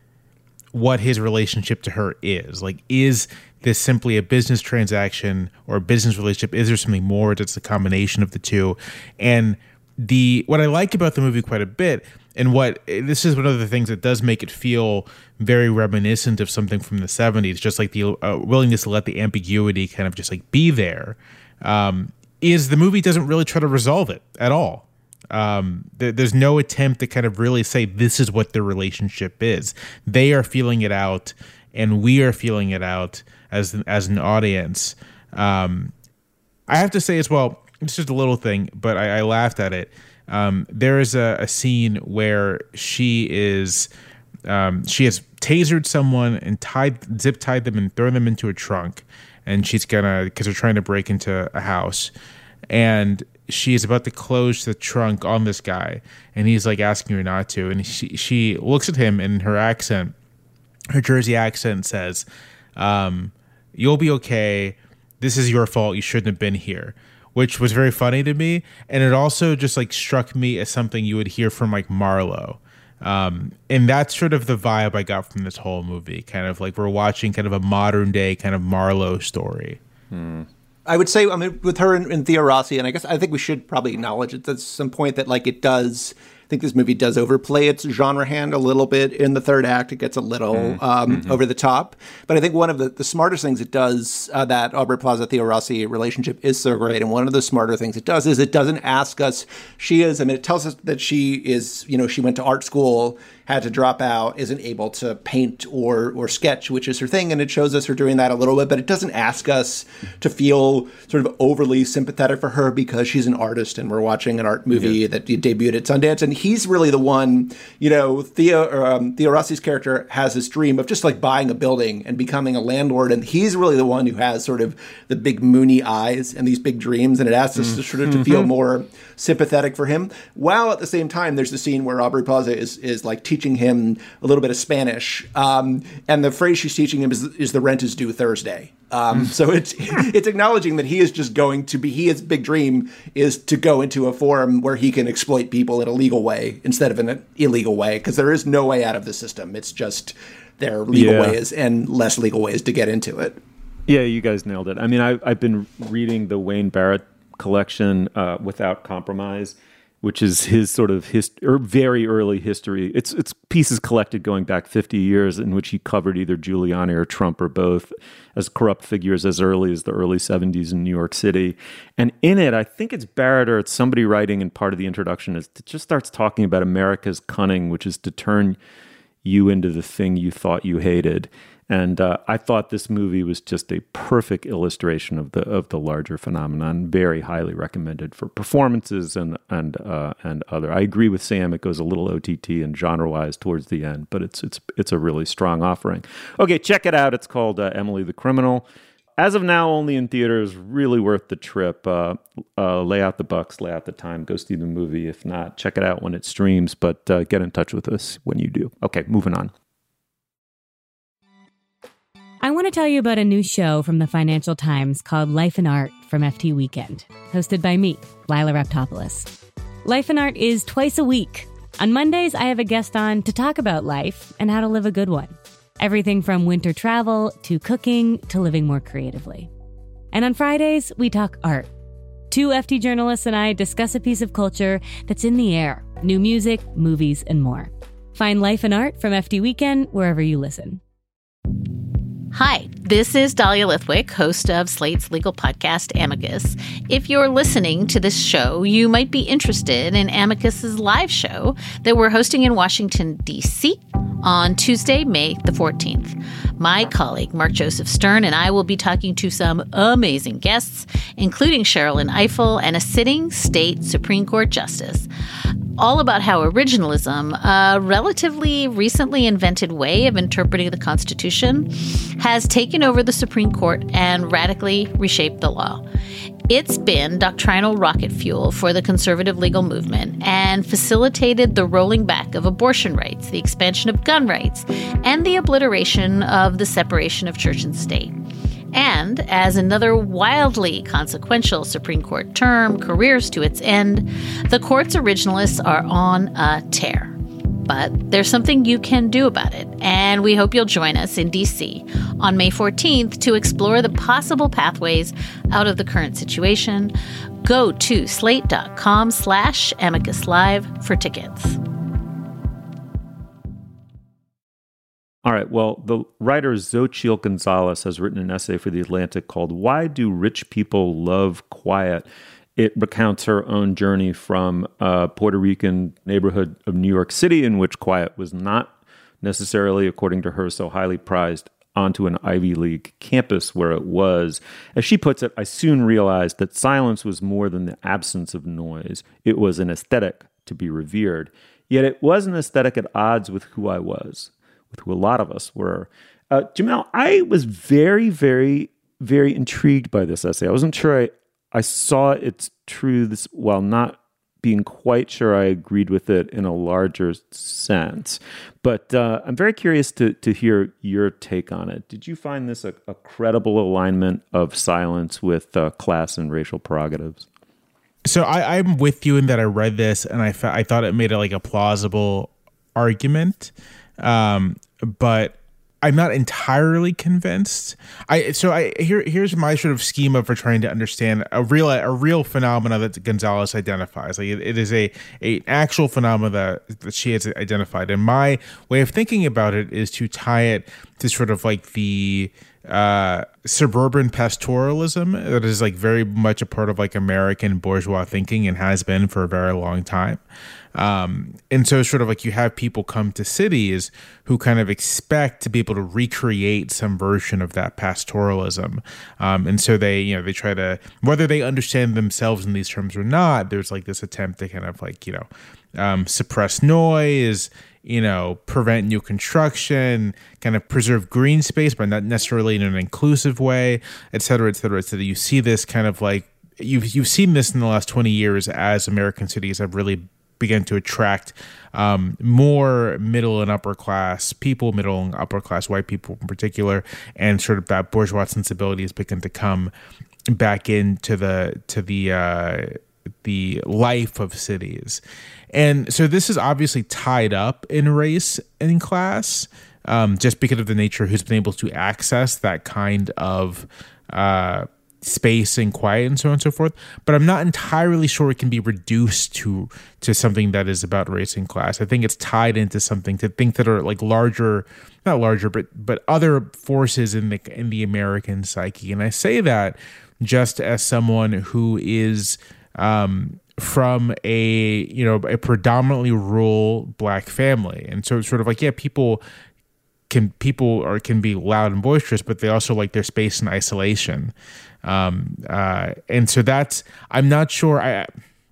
H: what his relationship to her is. Like, is this simply a business transaction or a business relationship? Is there something more that's a combination of the two? And the what I like about the movie quite a bit, and what this is one of the things that does make it feel very reminiscent of something from the seventies, just like the uh, willingness to let the ambiguity kind of just like be there, um, is the movie doesn't really try to resolve it at all. Um, there, there's no attempt to kind of really say this is what their relationship is. They are feeling it out, and we are feeling it out as as an audience. Um, I have to say as well, it's just a little thing, but I, I laughed at it. Um, there is a, a scene where she is um, she has tasered someone and tied zip tied them and thrown them into a trunk, and she's gonna because they're trying to break into a house, and she is about to close the trunk on this guy, and he's like asking her not to. And she she looks at him, and her accent, her Jersey accent, says, um, "You'll be okay. This is your fault. You shouldn't have been here," which was very funny to me. And it also just like struck me as something you would hear from like Marlowe. Um, and that's sort of the vibe I got from this whole movie. Kind of like we're watching kind of a modern day kind of Marlowe story.
F: Hmm.
G: I would say, I mean, with her and, and Theo Rossi, and I guess I think we should probably acknowledge at some point that, like, it does, I think this movie does overplay its genre hand a little bit in the third act. It gets a little mm-hmm. um, mm-hmm. over the top. But I think one of the, the smartest things it does, uh, that Aubrey Plaza-Theo Rossi relationship is so great, and one of the smarter things it does is it doesn't ask us, she is, I mean, it tells us that she is, you know, she went to art school, had to drop out, isn't able to paint or or sketch, which is her thing, and it shows us her doing that a little bit, but it doesn't ask us to feel sort of overly sympathetic for her because she's an artist and we're watching an art movie yeah. that debuted at Sundance, and he's really the one, you know, Theo, or, um, Theo Rossi's character has this dream of just like buying a building and becoming a landlord, and he's really the one who has sort of the big moony eyes and these big dreams, and it asks us mm. to sort of to feel more sympathetic for him, while at the same time there's the scene where Aubrey Plaza is is like teaching him a little bit of Spanish, um, and the phrase she's teaching him is, is the rent is due Thursday. Um, so it's it's acknowledging that he is just going to be, he his big dream is to go into a forum where he can exploit people in a legal way instead of in an illegal way, because there is no way out of the system. It's just there are legal
F: yeah.
G: ways and less legal ways to get into it.
F: Yeah, you guys nailed it. I mean, I, I've been reading the Wayne Barrett collection, uh, Without Compromise, which is his sort of his or very early history. It's it's pieces collected going back fifty years in which he covered either Giuliani or Trump or both as corrupt figures as early as the early seventies in New York City. And in it, I think it's Barrett or it's somebody writing in part of the introduction, is it just starts talking about America's cunning, which is to turn you into the thing you thought you hated. And uh, I thought this movie was just a perfect illustration of the of the larger phenomenon. Very highly recommended for performances and and uh, and other. I agree with Sam. It goes a little O T T and genre wise towards the end, but it's it's it's a really strong offering. Okay, check it out. It's called uh, Emily the Criminal. As of now, only in theaters. Really worth the trip. Uh, uh, lay out the bucks, lay out the time, go see the movie. If not, check it out when it streams, but uh, get in touch with us when you do. Okay, moving on.
N: I want to tell you about a new show from the Financial Times called Life and Art from F T Weekend, hosted by me, Lila Raptopoulos. Life and Art is twice a week. On Mondays, I have a guest on to talk about life and how to live a good one. Everything from winter travel to cooking to living more creatively. And on Fridays, we talk art. Two F T journalists and I discuss a piece of culture that's in the air, new music, movies, and more. Find Life and Art from F T Weekend wherever you listen.
O: Hi, this is Dahlia Lithwick, host of Slate's legal podcast, Amicus. If you're listening to this show, you might be interested in Amicus's live show that we're hosting in Washington, D C on Tuesday, May the fourteenth. My colleague, Mark Joseph Stern, and I will be talking to some amazing guests, including Sherrilyn Ifill and a sitting state Supreme Court justice, all about how originalism, a relatively recently invented way of interpreting the Constitution, has taken over the Supreme Court and radically reshaped the law. It's been doctrinal rocket fuel for the conservative legal movement and facilitated the rolling back of abortion rights, the expansion of gun rights, and the obliteration of the separation of church and state. And as another wildly consequential Supreme Court term careers to its end, the court's originalists are on a tear. But there's something you can do about it, and we hope you'll join us in D C on May fourteenth to explore the possible pathways out of the current situation. Go to slate.com slash amicus live for tickets.
F: All right. Well, the writer Xochitl Gonzalez has written an essay for The Atlantic called Why Do Rich People Love Quiet? It recounts her own journey from a Puerto Rican neighborhood of New York City in which quiet was not necessarily, according to her, so highly prized, onto an Ivy League campus where it was. As she puts it, I soon realized that silence was more than the absence of noise. It was an aesthetic to be revered. Yet it was an aesthetic at odds with who I was, with who a lot of us were. Uh, Jamelle, I was very, very, very intrigued by this essay. I wasn't sure I I saw its truths while not being quite sure I agreed with it in a larger sense. But uh, I'm very curious to to hear your take on it. Did you find this a, a credible alignment of silence with uh, class and racial prerogatives?
H: So I, I'm with you in that I read this and I, fa- I thought it made it like a plausible argument, um, but I'm not entirely convinced. I so I here here's my sort of schema for trying to understand a real a real phenomena that Gonzalez identifies. Like it, it is a a actual phenomena that, that she has identified. And my way of thinking about it is to tie it to sort of like the uh, suburban pastoralism that is like very much a part of like American bourgeois thinking and has been for a very long time. Um, and so sort of like you have people come to cities who kind of expect to be able to recreate some version of that pastoralism. Um, and so they, you know, they try to, whether they understand themselves in these terms or not, there's like this attempt to kind of like, you know, um, suppress noise, you know, prevent new construction, kind of preserve green space, but not necessarily in an inclusive way, et cetera, et cetera, et cetera. You see this kind of like, you've, you've seen this in the last twenty years as American cities have really began to attract um, more middle and upper class people, middle and upper class white people in particular, and sort of that bourgeois sensibility has begun to come back into the to the uh, the life of cities. And so this is obviously tied up in race and class, um, just because of the nature of who's been able to access that kind of uh, space and quiet and so on and so forth. But I'm not entirely sure it can be reduced to to something that is about race and class. I think it's tied into something to think that are like larger, not larger, but but other forces in the in the American psyche. And I say that just as someone who is um, from a you know a predominantly rural black family, and so it's sort of like yeah, people can people or can be loud and boisterous, but they also like their space and isolation. Um, uh, and so that's, I'm not sure. I,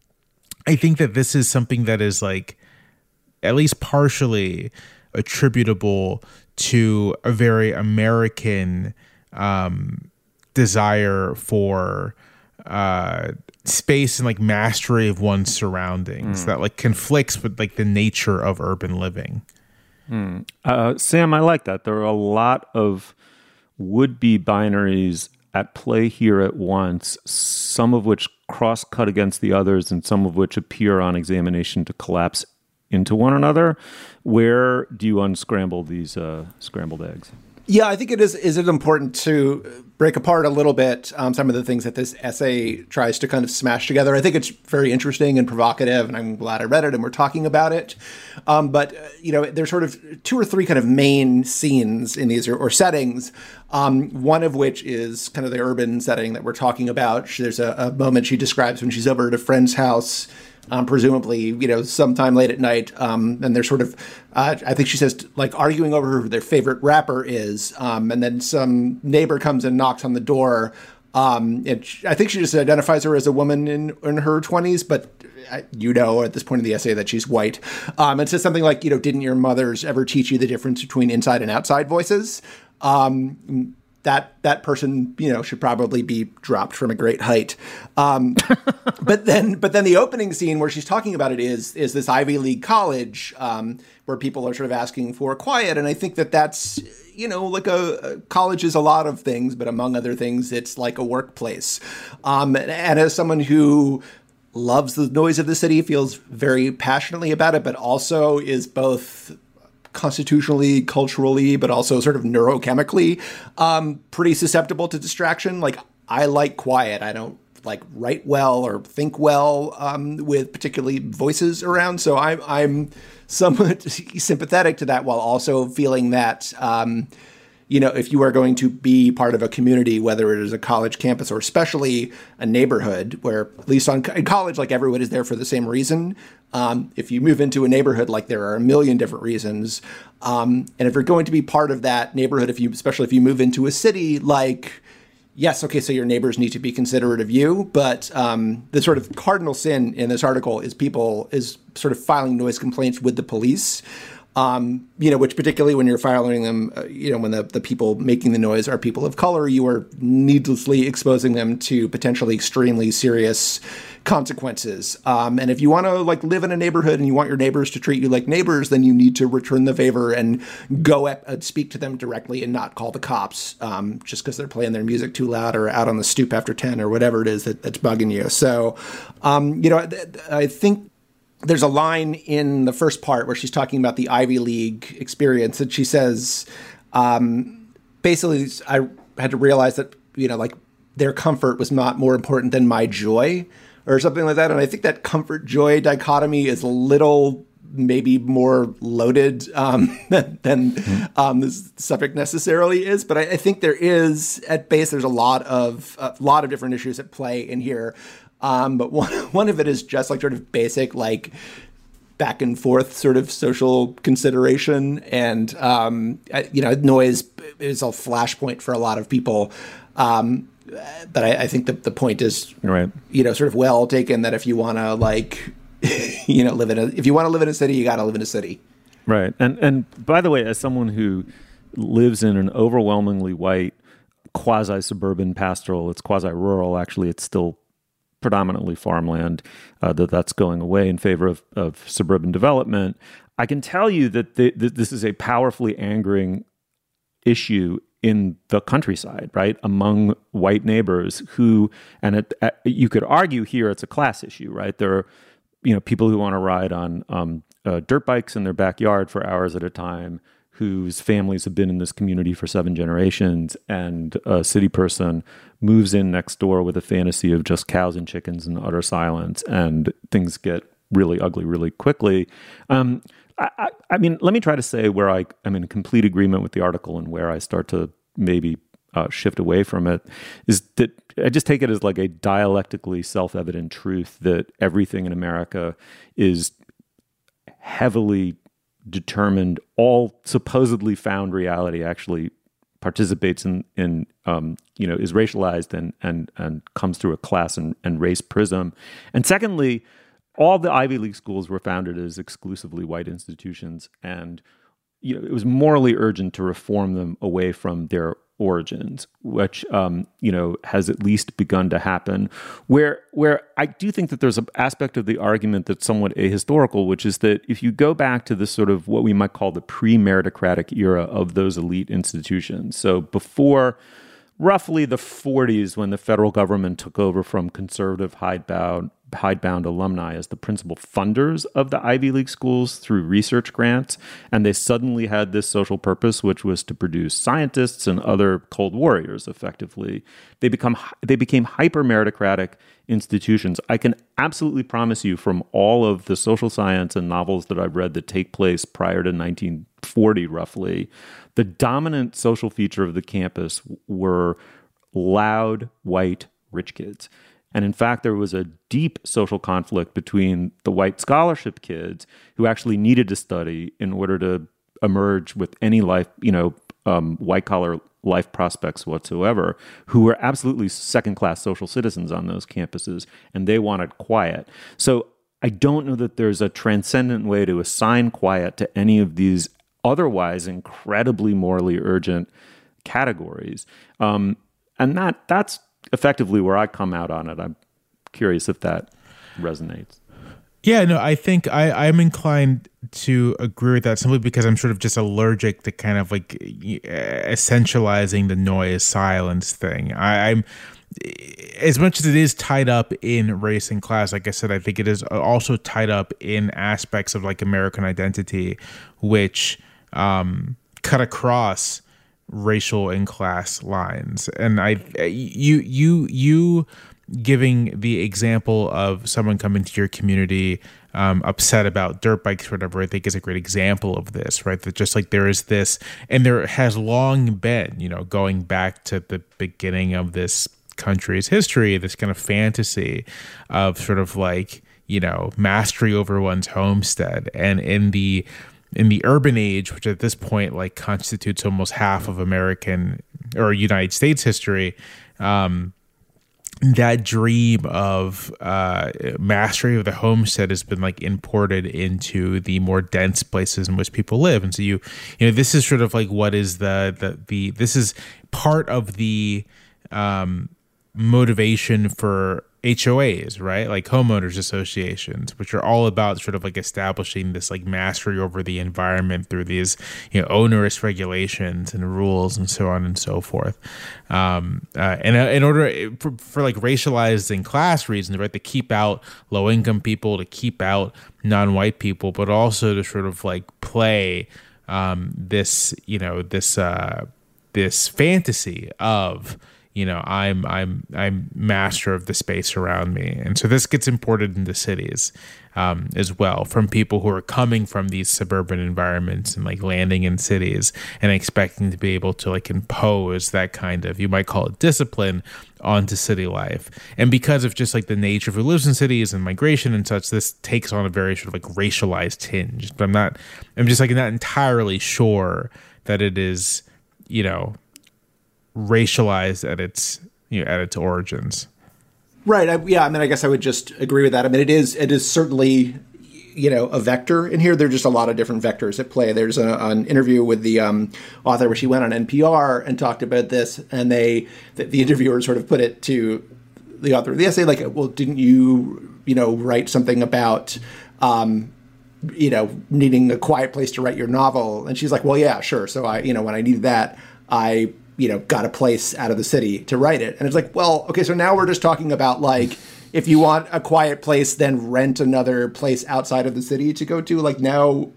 H: I think that this is something that is like at least partially attributable to a very American um, desire for uh, space and like mastery of one's surroundings mm. that like conflicts with like the nature of urban living.
F: Mm. Uh, Sam, I like that. There are a lot of would-be binaries at play here at once, some of which cross-cut against the others and some of which appear on examination to collapse into one another. Where do you unscramble these uh, scrambled eggs?
G: Yeah, I think it is. Is it important to break apart a little bit um, some of the things that this essay tries to kind of smash together? I think it's very interesting and provocative, and I'm glad I read it and we're talking about it. Um, but, uh, you know, there's sort of two or three kind of main scenes in these or, or settings, um, one of which is kind of the urban setting that we're talking about. There's a, a moment she describes when she's over at a friend's house, Um, presumably, you know, sometime late at night, um, and they're sort of, uh, I think she says, like arguing over who their favorite rapper is, um, and then some neighbor comes and knocks on the door, um, and she, I think she just identifies her as a woman in, in her twenties, but I, you know at this point in the essay that she's white. Um, it says something like, you know, didn't your mothers ever teach you the difference between inside and outside voices? Um, That that person, you know, should probably be dropped from a great height. Um, but then, but then the opening scene where she's talking about it is is this Ivy League college um, where people are sort of asking for quiet, and I think that that's, you know, like a, a college is a lot of things, but among other things, it's like a workplace. Um, and, and as someone who loves the noise of the city, feels very passionately about it, but also is both constitutionally, culturally, but also sort of neurochemically, um, pretty susceptible to distraction. Like, I like quiet. I don't like write well or think well um, with particularly voices around. So I, I'm somewhat sympathetic to that, while also feeling that, um, you know, if you are going to be part of a community, whether it is a college campus or especially a neighborhood where, at least on, in college, like everyone is there for the same reason. Um, if you move into a neighborhood, like there are a million different reasons. Um, and if you're going to be part of that neighborhood, if you, especially if you move into a city, like, yes, okay, so your neighbors need to be considerate of you. But um, the sort of cardinal sin in this article is people is sort of filing noise complaints with the police. Um, you know, which particularly when you're filing them, uh, you know, when the, the people making the noise are people of color, you are needlessly exposing them to potentially extremely serious consequences. Um, and if you want to like live in a neighborhood and you want your neighbors to treat you like neighbors, then you need to return the favor and go at, uh, speak to them directly and not call the cops um, just because they're playing their music too loud or out on the stoop after ten or whatever it is that, that's bugging you. So, um, you know, I, I think there's a line in the first part where she's talking about the Ivy League experience, and she says, um, basically, I had to realize that, you know, like their comfort was not more important than my joy or something like that. And I think that comfort joy dichotomy is a little maybe more loaded um, than, than mm-hmm. um, this subject necessarily is. But I, I think there is, at base, there's a lot of a lot of different issues at play in here. Um, but one one of it is just like sort of basic, like back and forth sort of social consideration. And, um, you know, noise is a flashpoint for a lot of people. Um, but I, I think that the point is,
F: right.
G: you know, sort of well taken that if you want to like, you know, live in a, if you want to live in a city, you got to live in a city.
F: Right. And, and by the way, as someone who lives in an overwhelmingly white, quasi-suburban pastoral, it's quasi-rural, actually, it's still predominantly farmland, uh, that that's going away in favor of, of suburban development. I can tell you that the, that this is a powerfully angering issue in the countryside, right? Among white neighbors who, and it, uh, you could argue here it's a class issue, right? There are, you know, people who want to ride on um, uh, dirt bikes in their backyard for hours at a time, whose families have been in this community for seven generations, and a city person moves in next door with a fantasy of just cows and chickens and utter silence, and things get really ugly really quickly. Um, I, I, I mean, let me try to say where I am in complete agreement with the article and where I start to maybe uh, shift away from it, is that I just take it as like a dialectically self-evident truth that everything in America is heavily determined all supposedly found reality actually participates in, in um, you know, is racialized and and and comes through a class and, and race prism. And secondly, all the Ivy League schools were founded as exclusively white institutions, and you know, it was morally urgent to reform them away from their origins, which um, you know, has at least begun to happen. Where where I do think that there's an aspect of the argument that's somewhat ahistorical, which is that if you go back to this sort of what we might call the pre-meritocratic era of those elite institutions, so before roughly the forties, when the federal government took over from conservative hidebound hidebound alumni as the principal funders of the Ivy League schools through research grants, and they suddenly had this social purpose, which was to produce scientists and other cold warriors. Effectively, they become they became hyper meritocratic institutions. I can absolutely promise you, from all of the social science and novels that I've read that take place prior to nineteen forty, roughly, the dominant social feature of the campus were loud, white, rich kids. And in fact, there was a deep social conflict between the white scholarship kids who actually needed to study in order to emerge with any life, you know, um, white collar life prospects whatsoever, who were absolutely second class social citizens on those campuses, and they wanted quiet. So I don't know that there's a transcendent way to assign quiet to any of these otherwise incredibly morally urgent categories. Um, and that that's effectively where I come out on it. I'm curious if that resonates.
H: Yeah, no, I think I, I'm inclined to agree with that simply because I'm sort of just allergic to kind of like essentializing the noise silence thing. I, I'm as much as it is tied up in race and class, like I said, I think it is also tied up in aspects of like American identity, which um, cut across racial and class lines. And I, you, you, you giving the example of someone coming to your community um, upset about dirt bikes or whatever, I think is a great example of this, right? That just like there is this, and there has long been, you know, going back to the beginning of this country's history, this kind of fantasy of sort of like, you know, mastery over one's homestead. And in the in the urban age, which at this point like constitutes almost half of American or United States history, um, that dream of uh, mastery of the homestead has been like imported into the more dense places in which people live. And so you, you know, this is sort of like what is the the the this is part of the um, motivation for H O As, right? Like homeowners associations, which are all about sort of like establishing this like mastery over the environment through these, you know, onerous regulations and rules and so on and so forth. Um, uh, and uh, in order for, for like racialized and class reasons, right, to keep out low income people, to keep out non-white people, but also to sort of like play um, this, you know, this uh, this fantasy of, you know, I'm I'm I'm master of the space around me, and so this gets imported into cities um, as well from people who are coming from these suburban environments and like landing in cities and expecting to be able to like impose that kind of, you might call it discipline, onto city life. And because of just like the nature of who lives in cities and migration and such, this takes on a very sort of like racialized tinge. But I'm not, I'm just like not entirely sure that it is, you know, racialized at its, you know, at its origins.
G: Right. I, yeah. I mean, I guess I would just agree with that. I mean, it is it is certainly, you know, a vector in here. There are just a lot of different vectors at play. There's a, an interview with the um, author where she went on N P R and talked about this, and they the, the interviewer sort of put it to the author of the essay like, well, didn't you, you know, write something about, um, you know, needing a quiet place to write your novel? And she's like, well, yeah, sure. So I, you know, when I needed that, I you know, got a place out of the city to write it. And it's like, well, okay, so now we're just talking about like, if you want a quiet place, then rent another place outside of the city to go to. Like now,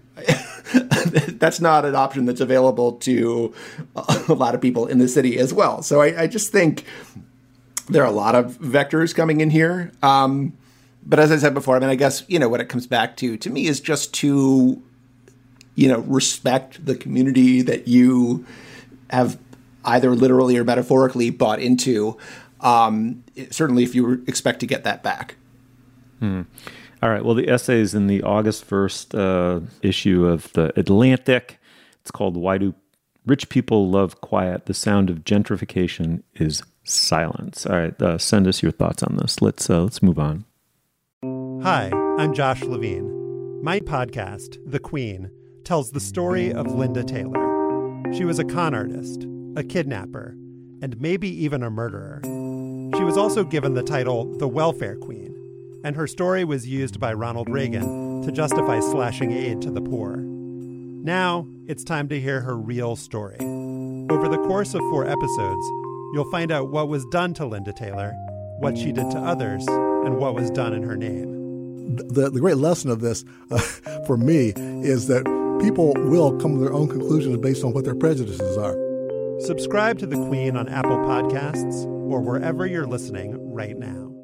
G: that's not an option that's available to a lot of people in the city as well. So I, I just think there are a lot of vectors coming in here. Um, but as I said before, I mean, I guess, you know, what it comes back to, to me, is just to, you know, respect the community that you have either literally or metaphorically bought into, um, certainly if you expect to get that back.
F: Hmm. All right. Well, the essay is in the August first uh, issue of The Atlantic. It's called Why Do Rich People Love Quiet? The Sound of Gentrification is Silence. All right. Uh, send us your thoughts on this. Let's uh, let's move on.
P: Hi, I'm Josh Levine. My podcast, The Queen, tells the story of Linda Taylor. She was a con artist, a kidnapper, and maybe even a murderer. She was also given the title the Welfare Queen, and her story was used by Ronald Reagan to justify slashing aid to the poor. Now, it's time to hear her real story. Over the course of four episodes, you'll find out what was done to Linda Taylor, what she did to others, and what was done in her name.
Q: The, the great lesson of this, uh, for me, is that people will come to their own conclusions based on what their prejudices are.
P: Subscribe to The Queen on Apple Podcasts or wherever you're listening right now.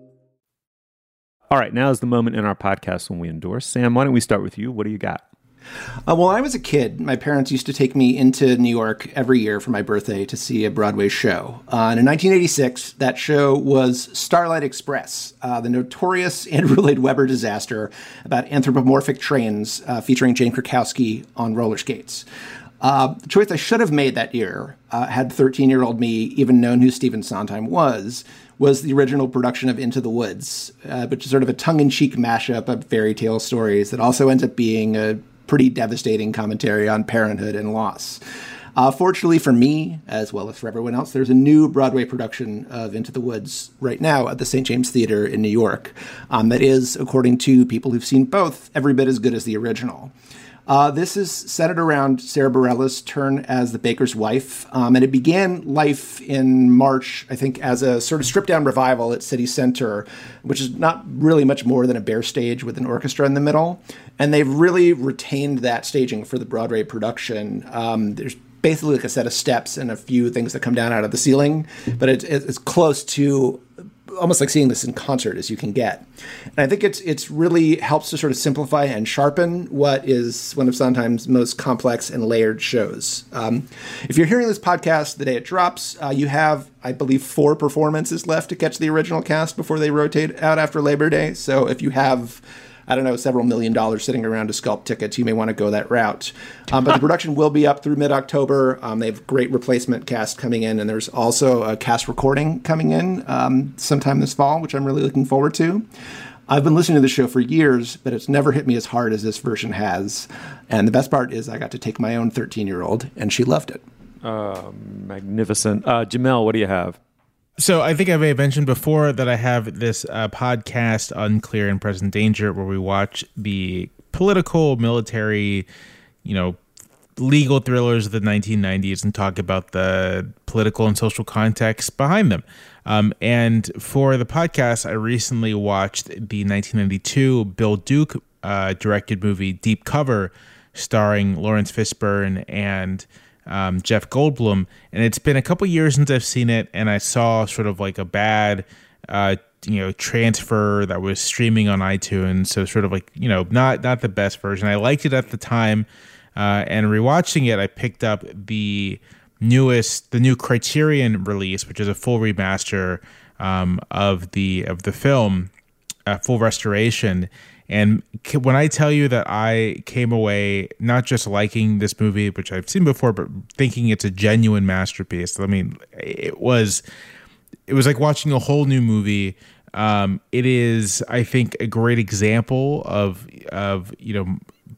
F: All right, now is the moment in our podcast when we endorse. Sam, why don't we start with you? What do you got?
G: Uh, well, I was a kid. My parents used to take me into New York every year for my birthday to see a Broadway show. Uh, and in nineteen eighty-six, that show was Starlight Express, uh, the notorious Andrew Lloyd Webber disaster about anthropomorphic trains uh, featuring Jane Krakowski on roller skates. Uh, the choice I should have made that year, uh, had thirteen-year-old me even known who Stephen Sondheim was, was the original production of Into the Woods, uh, which is sort of a tongue-in-cheek mashup of fairy tale stories that also ends up being a pretty devastating commentary on parenthood and loss. Uh, fortunately for me, as well as for everyone else, there's a new Broadway production of Into the Woods right now at the Saint James Theater in New York um, that is, according to people who've seen both, every bit as good as the original. Uh, this is centered around Sarah Bareilles' turn as the baker's wife, um, and it began life in March, I think, as a sort of stripped-down revival at City Center, which is not really much more than a bare stage with an orchestra in the middle. And they've really retained that staging for the Broadway production. Um, there's basically like a set of steps and a few things that come down out of the ceiling, but it's, it's close to almost like seeing this in concert as you can get. And I think it's it's really helps to sort of simplify and sharpen what is one of Sondheim's most complex and layered shows. Um, if you're hearing this podcast the day it drops, uh, you have, I believe, four performances left to catch the original cast before they rotate out after Labor Day. So if you have, I don't know, several million dollars sitting around to scalp tickets, you may want to go that route. Um, but the production will be up through mid-October. Um, they have great replacement cast coming in, and there's also a cast recording coming in um, sometime this fall, which I'm really looking forward to. I've been listening to the show for years, but it's never hit me as hard as this version has. And the best part is I got to take my own thirteen-year-old, and she loved it.
F: Uh, magnificent. Uh, Jamel, what do you have?
H: So I think I may have mentioned before that I have this uh, podcast, Unclear and Present Danger, where we watch the political, military, you know, legal thrillers of the nineteen nineties and talk about the political and social context behind them. Um, and for the podcast, I recently watched the nineteen ninety-two Bill Duke uh, directed movie Deep Cover, starring Lawrence Fishburne and Um, Jeff Goldblum, and it's been a couple years since I've seen it, and I saw sort of like a bad, uh, you know, transfer that was streaming on iTunes, so sort of like, you know, not not the best version. I liked it at the time, uh, and rewatching it, I picked up the newest, the new Criterion release, which is a full remaster um, of the of the film, uh, full restoration. And when I tell you that I came away not just liking this movie, which I've seen before, but thinking it's a genuine masterpiece. I mean, it was it was like watching a whole new movie. Um, it is, I think, a great example of of you know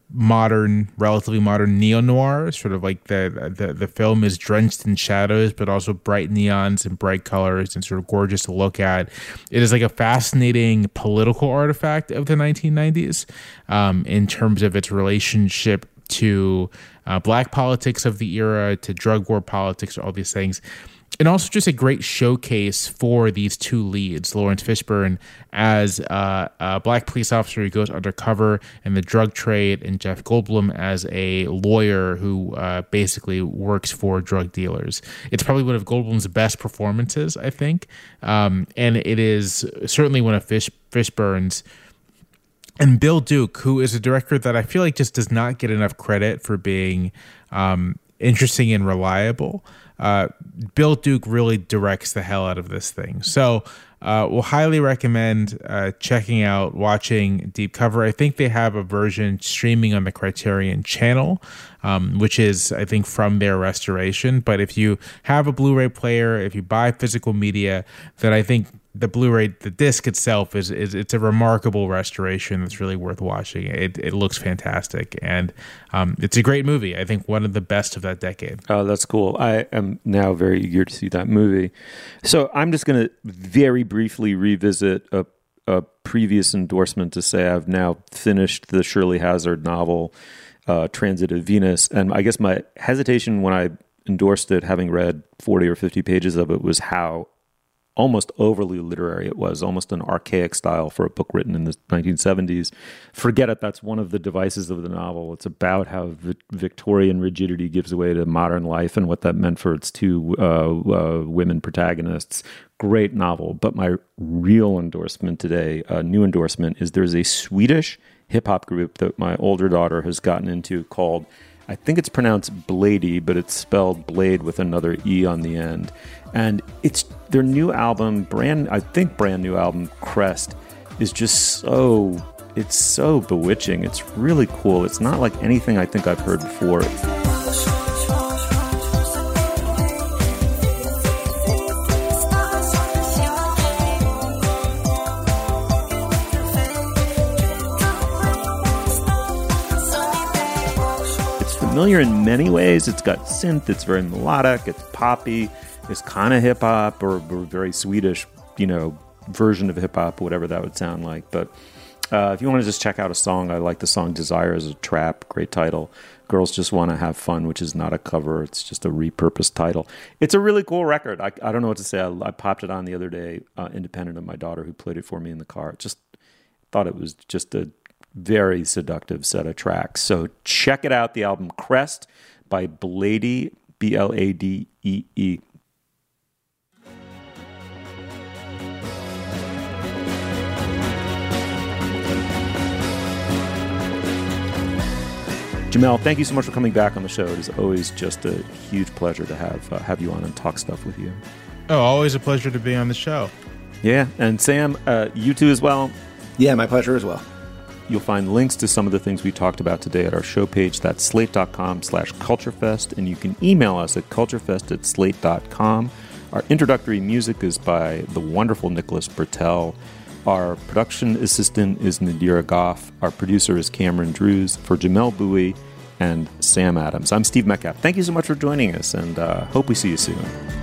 H: modern, relatively modern neo-noir. Sort of like the, the the film is drenched in shadows, but also bright neons and bright colors and sort of gorgeous to look at. It is like a fascinating political artifact of the nineteen nineties um, in terms of its relationship to uh, black politics of the era, to drug war politics, all these things. And also just a great showcase for these two leads, Lawrence Fishburne as uh, a black police officer who goes undercover in the drug trade, and Jeff Goldblum as a lawyer who uh, basically works for drug dealers. It's probably one of Goldblum's best performances, I think. Um, and it is certainly one of Fish, Fishburne's. And Bill Duke, who is a director that I feel like just does not get enough credit for being um, interesting and reliable. Uh, Bill Duke really directs the hell out of this thing. So Uh, will highly recommend uh, checking out, watching Deep Cover. I think they have a version streaming on the Criterion channel, um, which is, I think, from their restoration. But if you have a Blu-ray player, if you buy physical media, then I think the Blu-ray, the disc itself is, is it's a remarkable restoration that's really worth watching. It it looks fantastic, and um, it's a great movie. I think one of the best of that decade.
F: Oh, that's cool. I am now very eager to see that movie. So I'm just going to very briefly revisit a, a previous endorsement to say I've now finished the Shirley Hazard novel, uh, Transit of Venus, and I guess my hesitation when I endorsed it, having read forty or fifty pages of it, was how almost overly literary it was, almost an archaic style for a book written in the nineteen seventies. Forget it, that's one of the devices of the novel. It's about how vi- Victorian rigidity gives way to modern life and what that meant for its two uh, uh, women protagonists. Great novel. But my real endorsement today, a new endorsement, is there's a Swedish hip-hop group that my older daughter has gotten into called, I think it's pronounced Blady, but it's spelled Blade with another E on the end. And it's their new album, brand I think brand new album, Crest, is just so, it's so bewitching. It's really cool. It's not like anything I think I've heard before. It's familiar in many ways. It's got synth, it's very melodic, it's poppy. It's kind of hip hop or, or very Swedish, you know, version of hip hop, whatever that would sound like. But uh, if you want to just check out a song, I like the song Desire as a Trap. Great title. Girls Just Want to Have Fun, which is not a cover. It's just a repurposed title. It's a really cool record. I, I don't know what to say. I, I popped it on the other day, uh, independent of my daughter who played it for me in the car. Just thought it was just a very seductive set of tracks. So check it out. The album Crest by Blady, B L A D E E. Jamelle, thank you so much for coming back on the show. It is always just a huge pleasure to have uh, have you on and talk stuff with you.
H: Oh, always a pleasure to be on the show.
F: Yeah, and Sam, uh, you too as well.
G: Yeah, my pleasure as well.
F: You'll find links to some of the things we talked about today at our show page. That's slate.com slash culturefest, and you can email us at culturefest at slate dot com. Our introductory music is by the wonderful Nicholas Bertel. Our production assistant is Nadira Goff. Our producer is Cameron Drews. For Jamelle Bouie and Sam Adams, I'm Steve Metcalf. Thank you so much for joining us, and uh, hope we see you soon.